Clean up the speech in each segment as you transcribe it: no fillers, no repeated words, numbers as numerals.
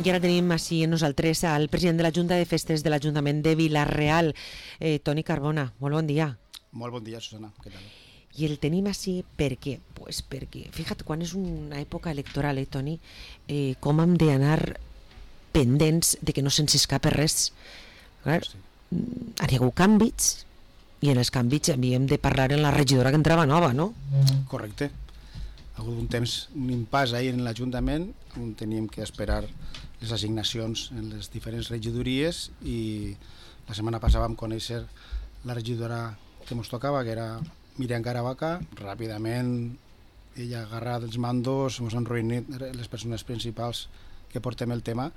I ara tenim així nosaltres al president de la Junta de Festes de l'Ajuntament de Vila-real, Toni Carbona. Molt bon dia. Molt bon dia, Susana. Què tal? I el tenim així per què? Pues perquè, fíjate, quan és una època electoral, Toni, com hem d'anar pendents de que no se'ns escape res. Clar, sí. Hi ha hagut canvis i en els canvis havíem de parlar en la regidora que entrava nova, no? Correcte. Ha hagut un temps, un impàs ahir en l'Ajuntament on teníem que esperar les assignacions en les diferents regidories i la setmana passada vam conèixer la regidora que ens tocava, que era Miriam Caravaca. Ràpidament ella agarra els mandos, ens han reunit les persones principals que portem el tema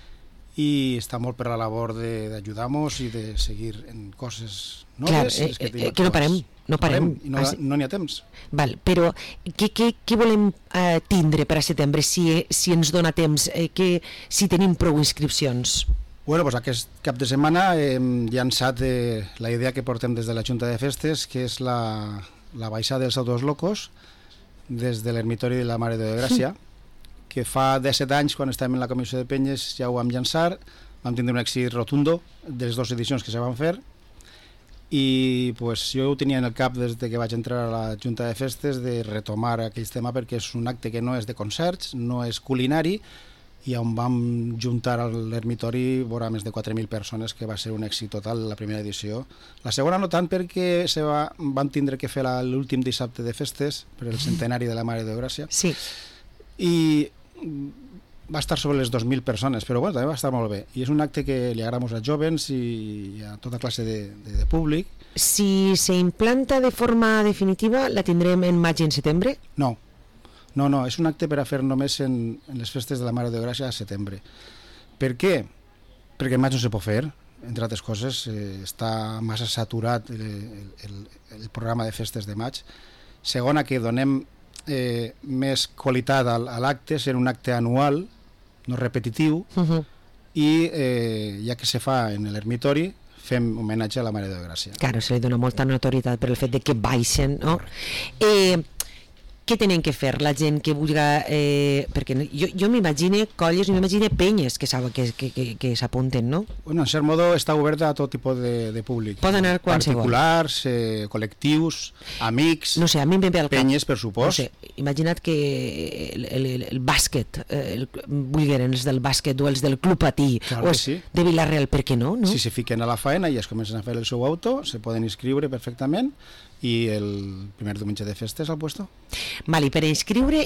i està molt per la labor d'ajudar-nos i de seguir en coses noves. Clar, que no parem. No n'hi ha temps. Val, però què volem tindre per a setembre si ens dona temps, si tenim prou inscripcions? Bueno, pues aquest cap de setmana hem llançat la idea que portem des de la Junta de Festes, que és la baixada dels autos locos des de l'ermitori de la Mare de Gràcia, que fa 17 anys, quan estàvem en la comissió de penyes, ja ho vam llançar, vam tindre un èxit rotundo de les dues edicions que se van fer, i pues, jo ho tenia en el cap des que vaig entrar a la Junta de Festes de retomar aquell tema, perquè és un acte que no és de concerts, no és culinari, i on vam juntar a l'ermitori vora més de 4.000 persones, que va ser un èxit total la primera edició. La segona no tant, perquè vam tindre que fer l'últim dissabte de festes per el centenari de la Mare de Gràcia, sí. I va estar sobre les 2.000 persones, però bueno, també va estar molt bé. I és un acte que li agrada als jovens i a tota classe de públic. Si s'implanta de forma definitiva, la tindrem en maig i en setembre? No, és un acte per a fer només en les festes de la Mare de Gràcia a setembre. Per què? Perquè en maig no se pot fer, entre altres coses, està massa saturat el programa de festes de maig. Segona, que donem més qualitat a l'acte, ser un acte anual, no repetitiu, i ja que se fa en l'ermitori, fem homenatge a la Mare de Gràcia. Claro, se li dona molta notorietat per el fet de que baixen, no? Què tenen que fer la gent que vulgui... perquè jo m'imagino colles, m'imagino penyes que s'apunten, no? Bueno, en cert modo està oberta a tot tipus de públic. Pot anar qualsevol. Particulars, col·lectius, amics, no sé, a mi em ve al cap. Penyes, per supost. No sé, imagina't que el bàsquet, vulgueren els del bàsquet o els del Club Patí, claro o sí. De Vila-real, per què no? Si se fiquen a la faena i es comencen a fer el seu auto, se poden inscriure perfectament i el primer diumenge de festes al puesto. Vale, per inscriure,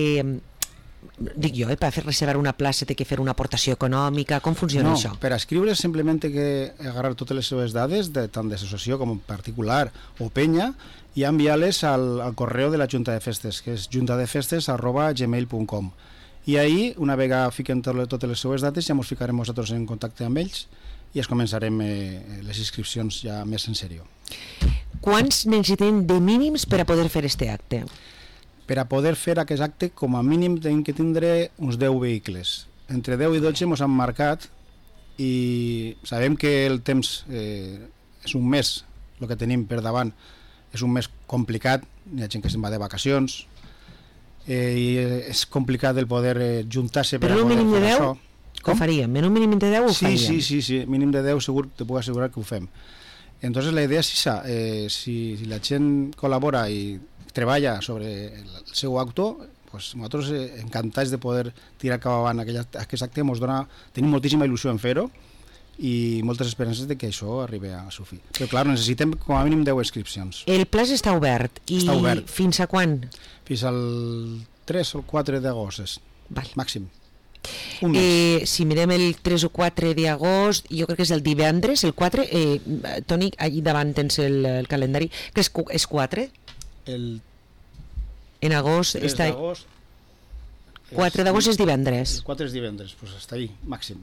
dic jo, per fer reservar una plaça té que fer una aportació econòmica, com funciona això? No, per inscriure simplement té que agarrar totes les seves dades, tant d'associació com particular o penya, i enviar-les al correu de la Junta de Festes, que és juntadefestes@gmail.com. I ahir, una vegada fiquen totes les seves dates, ja ens ficarem nosaltres en contacte amb ells i es començarem les inscripcions ja més en sèrio. Quants necessitem de mínims per a poder fer este acte? Per a poder fer aquest acte, com a mínim tenim que tindre uns 10 vehicles. Entre 10 i 12 ens han marcat i sabem que el temps és un mes, el que tenim per davant és un mes complicat, hi ha gent que se'n va de vacacions i és complicat el poder juntar-se per a poder fer això. Com? Ho faríem? En un mínim de 10 ho faríem? Sí, mínim de 10 segur, te puc assegurar que ho fem. Entonces la idea és esa, si la gent col·labora i treballa sobre el seu acto, pues nosaltres encantats de poder tirar cap avant aquest acte, tenim moltíssima il·lusió en fer-ho i moltes esperances de que això arribi a su fi. Però clar, necessitem com a mínim 10 inscripcions. El plaç està obert. Està obert. Fins a quan? Fins al 3 o 4 d'agost, màxim. Si mirem el 3 o 4 d'agost, jo crec que és el divendres, el 4, Toni, allà davant tens el calendari, que és 4? En agost 3 està... d'agost 4 d'agost és divendres. El 4 és divendres, pues hasta ahí, màxim.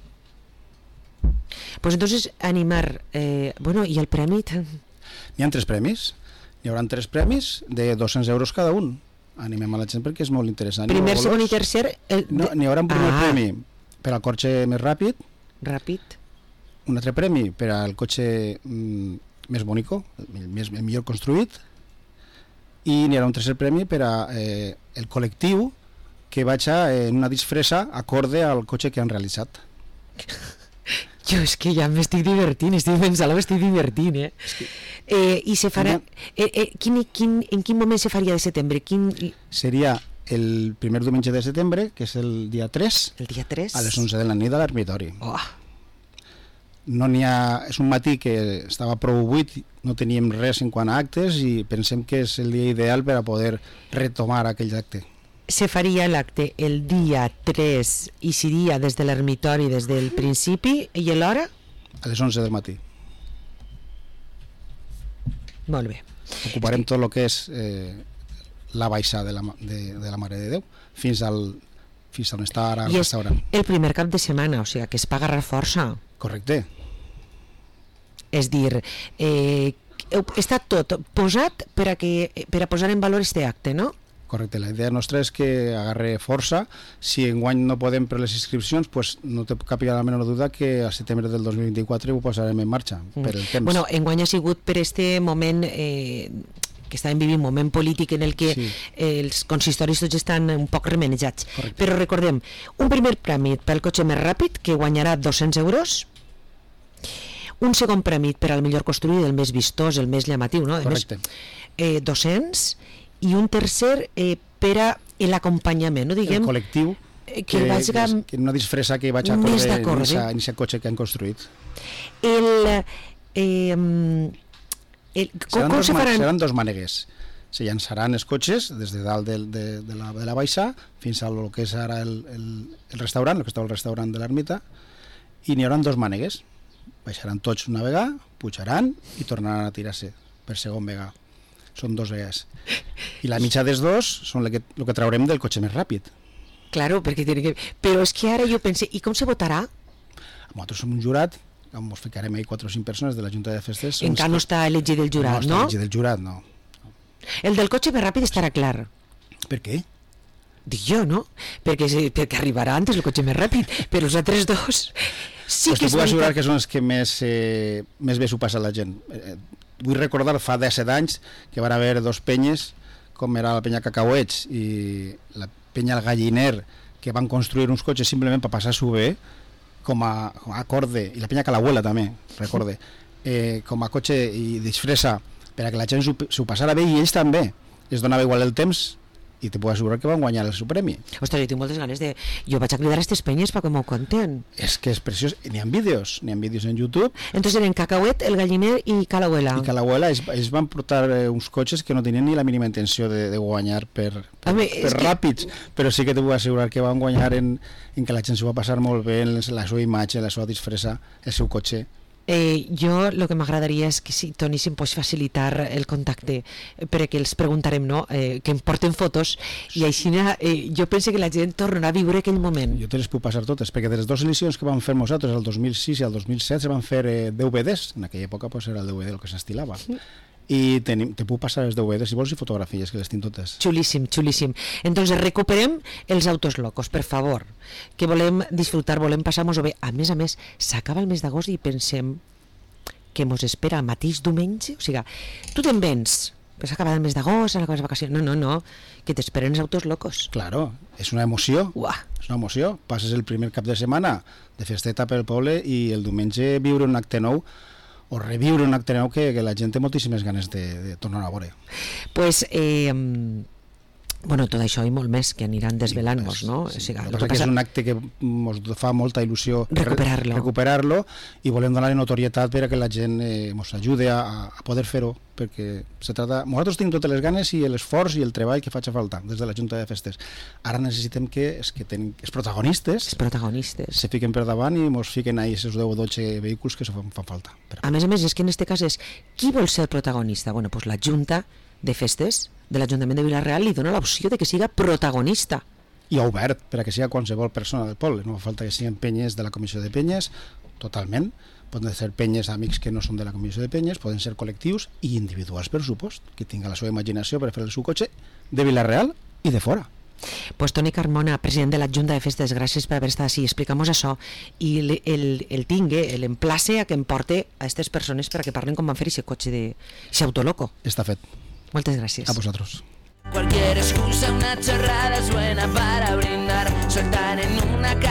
Pues entonces animar, bueno, i el premi? N'hi ha 3 premis, hi haurà 3 premis de 200 euros cada un. Animem a la gent perquè és molt interessant. Primer, segon i tercer... N'hi haurà un primer premi per al cotxe més ràpid. Un altre premi per al cotxe més bonico, el millor construït. I n'hi haurà un tercer premi per al col·lectiu que vaig en una disfressa acorde al cotxe que han realitzat. Jo és que ja m'estic divertint, estic pensant, m'estic divertint, I se farà... en quin moment se faria de setembre? Seria el primer diumenge de setembre, que és el dia 3, el dia 3? A les 11 de la nit a l'Ermitori. Oh. No n'hi ha... És un matí que estava prou buit, no teníem res en quant a actes i pensem que és el dia ideal per a poder retomar aquell acte. Se faria l'acte el dia 3 i seria des de l'Ermitori des del principi i a l'hora? A les 11 del matí. Molt bé. Ocuparem tot el que és la baixa de la Mare de Déu fins on està ara el restaurant. I és el primer cap de setmana, o sigui que es pagarà força. Correcte. És dir, està tot posat per a posar en valor este acte, no? Correcte, la idea nostra és que agarre força. Si enguany no podem per les inscripcions, pues no te cap la menor duda que a setembre del 2024 ho posarem en marxa, per el temps. Bueno, enguany ha sigut per este moment que estàvem vivint, un moment polític en el que els consistoris tots estan un poc remenejats. Correcte. Però recordem, un primer premi pel cotxe més ràpid, que guanyarà 200 euros, un segon premi per al millor construït, el més vistós, el més llamatiu, no? Correcte. 200, i un tercer per a l'acompanyament, no? Diguem, el col·lectiu que una disfressa que vaig acorde en aquest cotxe que han construït. Seran dos mànegues. Se llançaran els cotxes des de dalt de la baixa fins a lo que és ara el restaurant, el que estava el restaurant de l'Ermita, i n'hi haurà dos mànegues. Baixaran tots una vegada, pujaran i tornaran a tirar-se per segon vegada. Són dos vegades. I la mitja dels dos són el que traurem del cotxe més ràpid. Claro, perquè tiene que... Però és que ara jo pense, i com se votarà? Nosaltres som un jurat, ens ficarem ahí 4 o 5 persones de la Junta de Festes. Encara no està elegit el jurat, no? No està elegit el jurat, no. El del cotxe més ràpid estarà clar. Per què? Dic jo, no? Perquè arribarà antes el cotxe més ràpid, però els altres dos... Sí, pues que t'ho puc assegurar que són els que més bé s'ho passa la gent. Vull recordar fa 17 anys que van haver dos penyes, com era la penya Cacauets i la penya El Galliner, que van construir uns cotxes simplement per passar-s'ho bé, com a acorde, i la penya Calahuela també, recorde, com a cotxe i disfressa per a que la gent s'ho passara bé i ells també. Es donava igual el temps i te puc assegurar que van guanyar el seu premi. Ostres, jo tinc moltes ganes de... Jo vaig a cridar a aquestes penyes perquè m'ho conten. És que és preciós. N'hi ha vídeos en YouTube. Entonces eren Cacauet, El Galliner i Calahuela. I Calahuela ells van portar uns cotxes que no tenien ni la mínima intenció de guanyar per ràpids, però sí que te puc assegurar que van guanyar en que la gent s'ho va passar molt bé, en la seva imatge, la seva disfressa, el seu cotxe. Jo el que m'agradaria és que si Toni si em pots facilitar el contacte perquè els preguntarem, no? Que em porten fotos i així jo penso que la gent tornarà a viure aquell moment. Jo te les puc passar totes, perquè de les dues edicions que vam fer nosaltres, el 2006 i el 2007, se van fer DVDs, en aquella època pues, era el DVD el que s'estilava. I te puc passar les DVDs si vols i fotografies, que les tinc totes. Xulíssim, xulíssim. Entonces recuperem els autos locos, per favor, que volem disfrutar, volem passar-nos-ho bé. A més, s'acaba el mes d'agost i pensem que mos espera el mateix diumenge, o sigui, tu te'n vens, però s'ha acabat el mes d'agost, s'han acabat les vacacions, no, que t'esperen els autos locos. Claro, és una emoció. Uah. És una emoció. Passes el primer cap de setmana de festeta pel poble i el diumenge viure un acte nou o reviure un acte nou que la gent té moltíssimes ganes de tornar a veure. Pues, bueno, tot això i molt més que aniran desvelant-nos, no? Sí. O sigui, el que passa és un acte que ens fa molta il·lusió recuperar-lo i volem donar-li notorietat per a que la gent ens ajudi a poder fer-ho, perquè se trata... Nosaltres tenim totes les ganes i l'esforç i el treball que faig a falta des de la Junta de Festes. Ara necessitem que els protagonistes se fiquen per davant i ens fiquen ahí aquests 10 o 12 vehicles que fan falta. A més, és que en aquest cas és qui vol ser el protagonista? Bueno, pues la Junta de Festes de l'Ajuntament de Vila-real li dona l'opció de que siga protagonista. I obert per a que siga qualsevol persona del poble, no fa falta que siguin penyes de la comissió de penyes, totalment, poden ser penyes amics que no són de la comissió de penyes, poden ser col·lectius i individuals, per supost, que tinga la seva imaginació per fer el seu cotxe de Vila-real i de fora. Pues Toni Carmona, president de la Junta de Festes, gràcies per haver estat així, explicamos això i el tingue, l'emplace a que em porte a aquestes persones per a que parlen com van fer aquest cotxe d'aquest autoloco. Està fet. Moltes gràcies. A vosotros. Cualquier excusa, una chorrada suena para abrir soltar en una